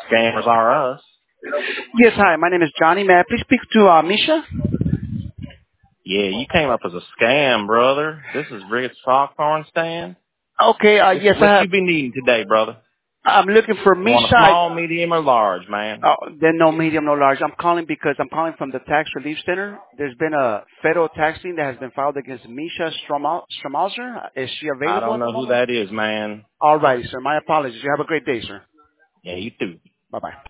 Scammers are us. Yes, hi. My name is Johnny. May I please speak to Misha? Yeah, you came up as a scam, brother. This is Rick's Popcorn Stand. Okay, yes, What you be needing today, brother? I'm looking for You want Misha. a small, medium, or large, man? Then no medium, no large. I'm calling because I'm calling from the Tax Relief Center. There's been a federal tax lien that has been filed against Misha Stromhauser. Is she I available don't at the know who moment? that is, man. All righty, sir. My apologies. You have a great day, sir. Yeah, you too. Bye-bye.